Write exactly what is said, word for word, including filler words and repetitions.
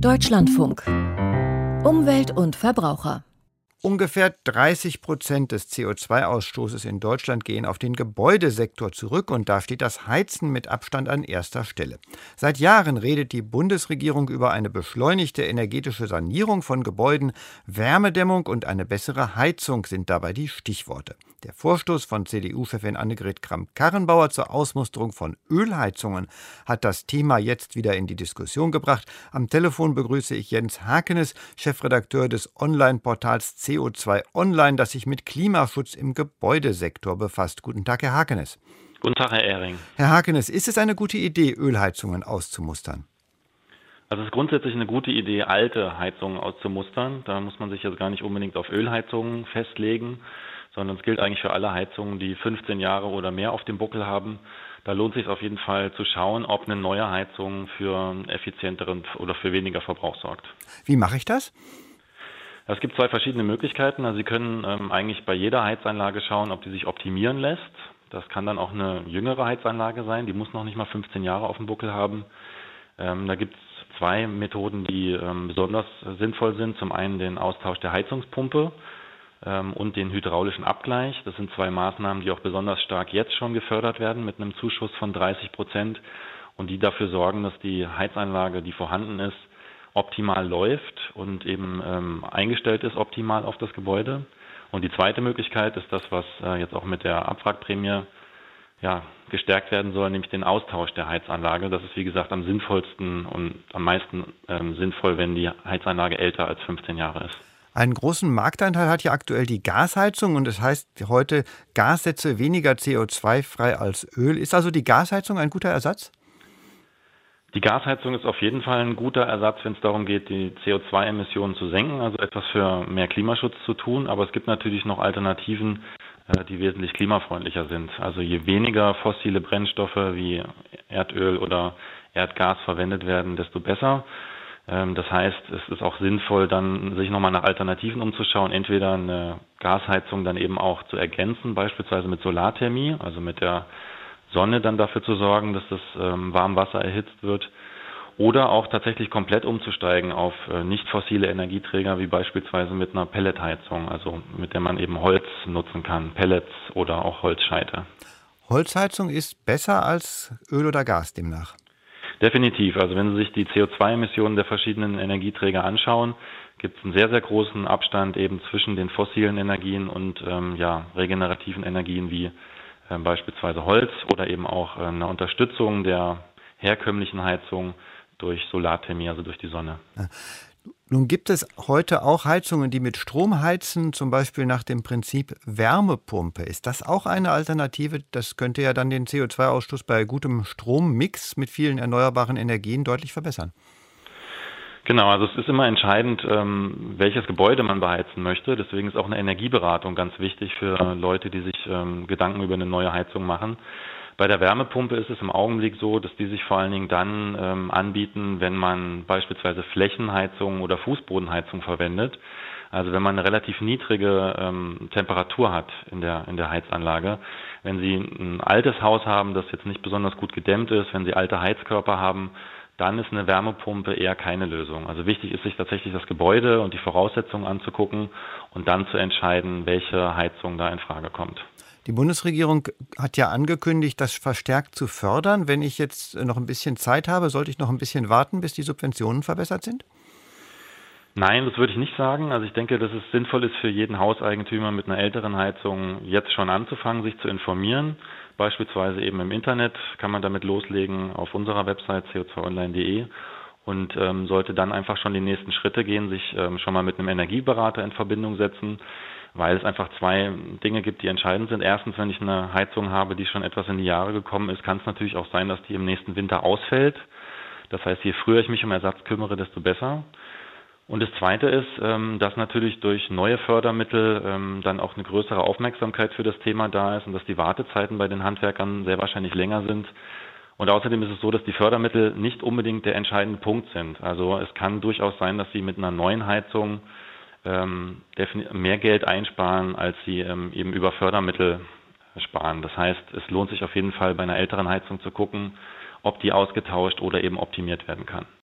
Deutschlandfunk. Umwelt und Verbraucher. Ungefähr dreißig Prozent des C O zwei Ausstoßes in Deutschland gehen auf den Gebäudesektor zurück und da steht das Heizen mit Abstand an erster Stelle. Seit Jahren redet die Bundesregierung über eine beschleunigte energetische Sanierung von Gebäuden. Wärmedämmung und eine bessere Heizung sind dabei die Stichworte. Der Vorstoß von C D U-Chefin Annegret Kramp-Karrenbauer zur Ausmusterung von Ölheizungen hat das Thema jetzt wieder in die Diskussion gebracht. Am Telefon begrüße ich Jens Hakenes, Chefredakteur des Online-Portals C O zwei Online, das sich mit Klimaschutz im Gebäudesektor befasst. Guten Tag, Herr Hakenes. Guten Tag, Herr Ehring. Herr Hakenes, ist es eine gute Idee, Ölheizungen auszumustern? Also es ist grundsätzlich eine gute Idee, alte Heizungen auszumustern. Da muss man sich jetzt gar nicht unbedingt auf Ölheizungen festlegen, sondern es gilt eigentlich für alle Heizungen, die fünfzehn Jahre oder mehr auf dem Buckel haben. Da lohnt es sich auf jeden Fall zu schauen, ob eine neue Heizung für einen effizienteren oder für weniger Verbrauch sorgt. Wie mache ich das? Es gibt zwei verschiedene Möglichkeiten. Also Sie können ähm, eigentlich bei jeder Heizanlage schauen, ob die sich optimieren lässt. Das kann dann auch eine jüngere Heizanlage sein, die muss noch nicht mal fünfzehn Jahre auf dem Buckel haben. Ähm, da gibt es zwei Methoden, die ähm, besonders sinnvoll sind. Zum einen den Austausch der Heizungspumpe ähm, und den hydraulischen Abgleich. Das sind zwei Maßnahmen, die auch besonders stark jetzt schon gefördert werden mit einem Zuschuss von dreißig Prozent und die dafür sorgen, dass die Heizanlage, die vorhanden ist, optimal läuft und eben ähm, eingestellt ist optimal auf das Gebäude. Und die zweite Möglichkeit ist das, was äh, jetzt auch mit der Abwrackprämie ja, gestärkt werden soll, nämlich den Austausch der Heizanlage. Das ist wie gesagt am sinnvollsten und am meisten ähm, sinnvoll, wenn die Heizanlage älter als fünfzehn Jahre ist. Einen großen Marktanteil hat ja aktuell die Gasheizung und es heißt heute, Gas setze weniger C O zwei frei als Öl. Ist also die Gasheizung ein guter Ersatz? Die Gasheizung ist auf jeden Fall ein guter Ersatz, wenn es darum geht, die C O zwei Emissionen zu senken, also etwas für mehr Klimaschutz zu tun. Aber es gibt natürlich noch Alternativen, die wesentlich klimafreundlicher sind. Also je weniger fossile Brennstoffe wie Erdöl oder Erdgas verwendet werden, desto besser. Das heißt, es ist auch sinnvoll, dann sich nochmal nach Alternativen umzuschauen, entweder eine Gasheizung dann eben auch zu ergänzen, beispielsweise mit Solarthermie, also mit der Sonne dann dafür zu sorgen, dass das ähm, Warmwasser erhitzt wird oder auch tatsächlich komplett umzusteigen auf äh, nicht fossile Energieträger, wie beispielsweise mit einer Pelletheizung, also mit der man eben Holz nutzen kann, Pellets oder auch Holzscheite. Holzheizung ist besser als Öl oder Gas demnach? Definitiv. Also wenn Sie sich die C O zwei Emissionen der verschiedenen Energieträger anschauen, gibt es einen sehr, sehr großen Abstand eben zwischen den fossilen Energien und ähm, ja, regenerativen Energien wie beispielsweise Holz oder eben auch eine Unterstützung der herkömmlichen Heizung durch Solarthermie, also durch die Sonne. Nun gibt es heute auch Heizungen, die mit Strom heizen, zum Beispiel nach dem Prinzip Wärmepumpe. Ist das auch eine Alternative? Das könnte ja dann den C O zwei Ausstoß bei gutem Strommix mit vielen erneuerbaren Energien deutlich verbessern. Genau, also es ist immer entscheidend, ähm, welches Gebäude man beheizen möchte. Deswegen ist auch eine Energieberatung ganz wichtig für Leute, die sich ähm, Gedanken über eine neue Heizung machen. Bei der Wärmepumpe ist es im Augenblick so, dass die sich vor allen Dingen dann ähm, anbieten, wenn man beispielsweise Flächenheizung oder Fußbodenheizung verwendet. Also wenn man eine relativ niedrige ähm, Temperatur hat in der in der Heizanlage. Wenn Sie ein altes Haus haben, das jetzt nicht besonders gut gedämmt ist, wenn Sie alte Heizkörper haben, dann ist eine Wärmepumpe eher keine Lösung. Also wichtig ist, sich tatsächlich das Gebäude und die Voraussetzungen anzugucken und dann zu entscheiden, welche Heizung da in Frage kommt. Die Bundesregierung hat ja angekündigt, das verstärkt zu fördern. Wenn ich jetzt noch ein bisschen Zeit habe, sollte ich noch ein bisschen warten, bis die Subventionen verbessert sind? Nein, das würde ich nicht sagen. Also ich denke, dass es sinnvoll ist für jeden Hauseigentümer mit einer älteren Heizung jetzt schon anzufangen, sich zu informieren. Beispielsweise eben im Internet kann man damit loslegen auf unserer Website C O zwei online punkt de und ähm, sollte dann einfach schon die nächsten Schritte gehen, sich ähm, schon mal mit einem Energieberater in Verbindung setzen, weil es einfach zwei Dinge gibt, die entscheidend sind. Erstens, wenn ich eine Heizung habe, die schon etwas in die Jahre gekommen ist, kann es natürlich auch sein, dass die im nächsten Winter ausfällt. Das heißt, je früher ich mich um Ersatz kümmere, desto besser. Und das Zweite ist, dass natürlich durch neue Fördermittel dann auch eine größere Aufmerksamkeit für das Thema da ist und dass die Wartezeiten bei den Handwerkern sehr wahrscheinlich länger sind. Und außerdem ist es so, dass die Fördermittel nicht unbedingt der entscheidende Punkt sind. Also es kann durchaus sein, dass Sie mit einer neuen Heizung mehr Geld einsparen, als Sie eben über Fördermittel sparen. Das heißt, es lohnt sich auf jeden Fall bei einer älteren Heizung zu gucken, ob die ausgetauscht oder eben optimiert werden kann.